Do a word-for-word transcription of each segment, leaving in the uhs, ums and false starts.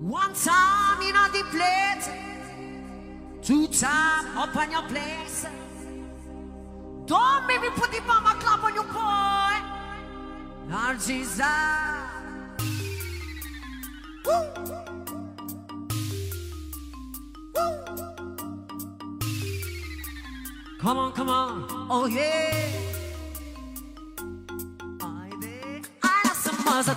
One time in a the place, two time up on your place. Don't make me put the mama clap on your boy. Lord Jesus. Woo. Woo. Come on, come on, oh yeah. I did. I know some mother.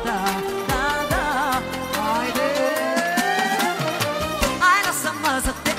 Some